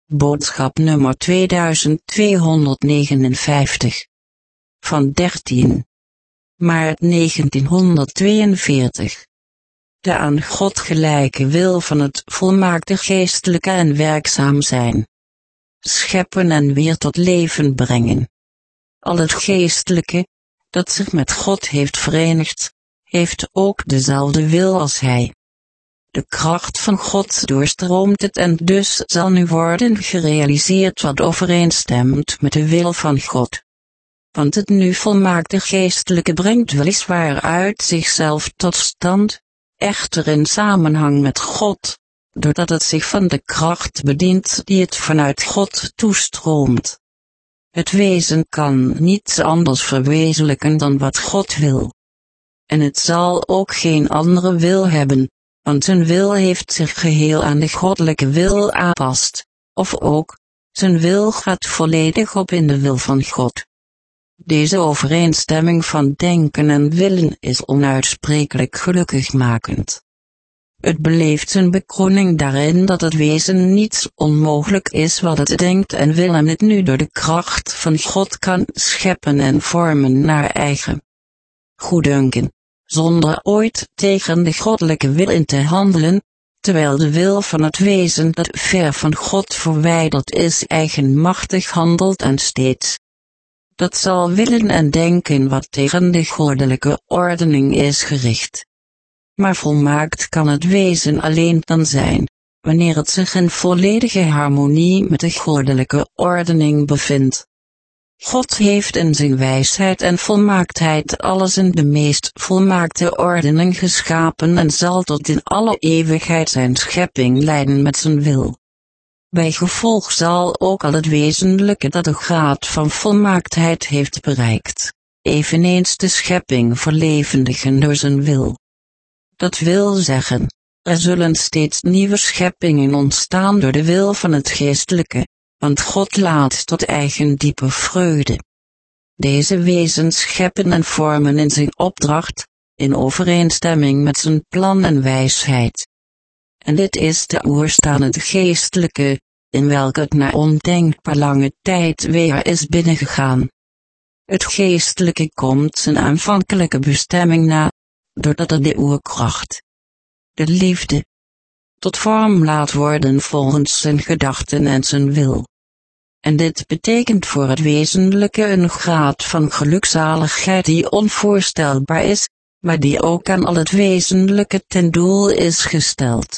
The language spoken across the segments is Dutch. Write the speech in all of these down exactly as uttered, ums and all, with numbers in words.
Boodschap nummer tweeduizendtweehonderdnegenenvijftig. Van dertien maart negentienhonderdtweeënveertig. De aan God gelijke wil van het volmaakte geestelijke en werkzaam zijn. Scheppen en weer tot leven brengen. Al het geestelijke, dat zich met God heeft verenigd, heeft ook dezelfde wil als Hij. De kracht van God doorstroomt het en dus zal nu worden gerealiseerd wat overeenstemt met de wil van God. Want het nu volmaakte geestelijke brengt weliswaar uit zichzelf tot stand, echter in samenhang met God, doordat het zich van de kracht bedient die het vanuit God toestroomt. Het wezen kan niets anders verwezenlijken dan wat God wil. En het zal ook geen andere wil hebben, want zijn wil heeft zich geheel aan de goddelijke wil aangepast, of ook, zijn wil gaat volledig op in de wil van God. Deze overeenstemming van denken en willen is onuitsprekelijk gelukkigmakend. Het beleeft zijn bekroning daarin dat het wezen niets onmogelijk is wat het denkt en wil en het nu door de kracht van God kan scheppen en vormen naar eigen goeddunken, zonder ooit tegen de goddelijke wil in te handelen, terwijl de wil van het wezen dat ver van God verwijderd is eigenmachtig handelt en steeds. Dat zal willen en denken wat tegen de goddelijke ordening is gericht. Maar volmaakt kan het wezen alleen dan zijn, wanneer het zich in volledige harmonie met de goddelijke ordening bevindt. God heeft in zijn wijsheid en volmaaktheid alles in de meest volmaakte ordening geschapen en zal tot in alle eeuwigheid zijn schepping leiden met zijn wil. Bij gevolg zal ook al het wezenlijke dat de graad van volmaaktheid heeft bereikt, eveneens de schepping verlevendigen door zijn wil. Dat wil zeggen, er zullen steeds nieuwe scheppingen ontstaan door de wil van het geestelijke, want God laat tot eigen diepe vreugde. Deze wezens scheppen en vormen in zijn opdracht, in overeenstemming met zijn plan en wijsheid. En dit is de oerstaan het geestelijke, in welke het na ondenkbaar lange tijd weer is binnengegaan. Het geestelijke komt zijn aanvankelijke bestemming na, doordat het de oerkracht, de liefde, tot vorm laat worden volgens zijn gedachten en zijn wil. En dit betekent voor het wezenlijke een graad van gelukzaligheid die onvoorstelbaar is, maar die ook aan al het wezenlijke ten doel is gesteld.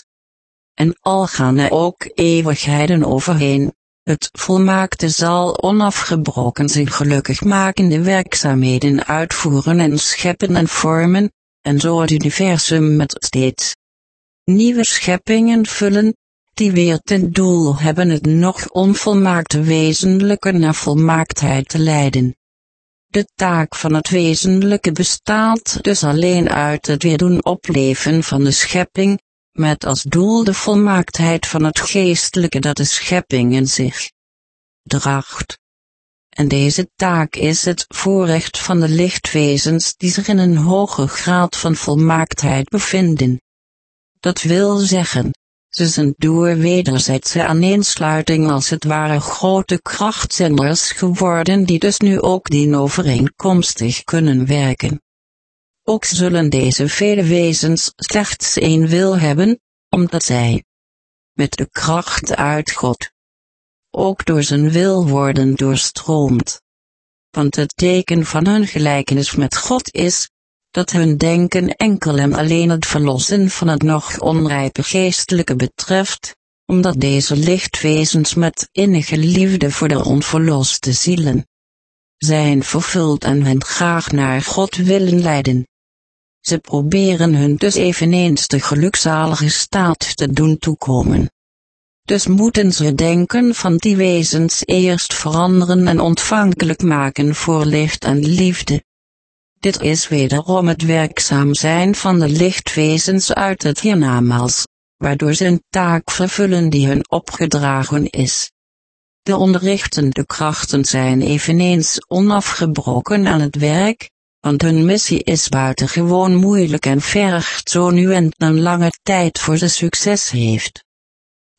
En al gaan er ook eeuwigheden overheen, het volmaakte zal onafgebroken zijn gelukkigmakende werkzaamheden uitvoeren en scheppen en vormen, en zo het universum met steeds nieuwe scheppingen vullen, die weer ten doel hebben het nog onvolmaakte wezenlijke naar volmaaktheid te leiden. De taak van het wezenlijke bestaat dus alleen uit het weer doen opleven van de schepping, met als doel de volmaaktheid van het geestelijke dat de schepping in zich draagt. En deze taak is het voorrecht van de lichtwezens die zich in een hoge graad van volmaaktheid bevinden. Dat wil zeggen, ze zijn door wederzijdse aaneensluiting als het ware grote krachtzenders geworden die dus nu ook dienovereenkomstig kunnen werken. Ook zullen deze vele wezens slechts één wil hebben, omdat zij met de kracht uit God ook door zijn wil worden doorstroomd. Want het teken van hun gelijkenis met God is, dat hun denken enkel en alleen het verlossen van het nog onrijpe geestelijke betreft, omdat deze lichtwezens met innige liefde voor de onverloste zielen zijn vervuld en hen graag naar God willen leiden. Ze proberen hun dus eveneens de gelukzalige staat te doen toekomen. Dus moeten ze denken van die wezens eerst veranderen en ontvankelijk maken voor licht en liefde. Dit is wederom het werkzaam zijn van de lichtwezens uit het hiernamaals, waardoor ze een taak vervullen die hun opgedragen is. De onderrichtende krachten zijn eveneens onafgebroken aan het werk, want hun missie is buitengewoon moeilijk en vergt zo nu en dan lange tijd voor ze succes heeft.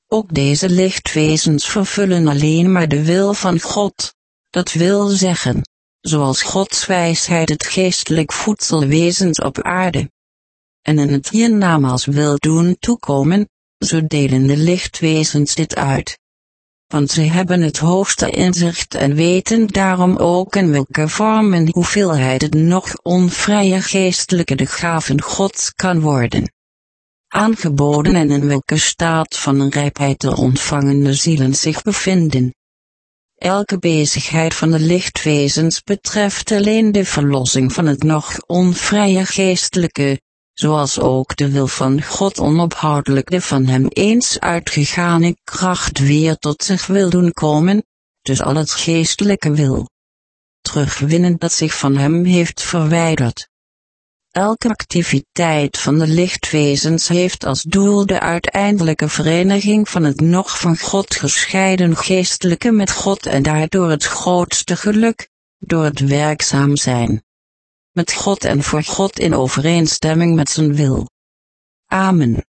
Ook deze lichtwezens vervullen alleen maar de wil van God, dat wil zeggen, zoals Gods wijsheid het geestelijk voedsel wezens op aarde en in het hiernamaals wil doen toekomen, zo delen de lichtwezens dit uit. Want zij hebben het hoogste inzicht en weten daarom ook in welke vorm en hoeveelheid het nog onvrije geestelijke de gaven Gods kan worden aangeboden en in welke staat van rijpheid de ontvangende zielen zich bevinden. Elke bezigheid van de lichtwezens betreft alleen de verlossing van het nog onvrije geestelijke, zoals ook de wil van God onophoudelijk de van hem eens uitgegane kracht weer tot zich wil doen komen, dus al het geestelijke wil terugwinnen dat zich van hem heeft verwijderd. Elke activiteit van de lichtwezens heeft als doel de uiteindelijke vereniging van het nog van God gescheiden geestelijke met God en daardoor het grootste geluk, door het werkzaam zijn met God en voor God in overeenstemming met zijn wil. Amen.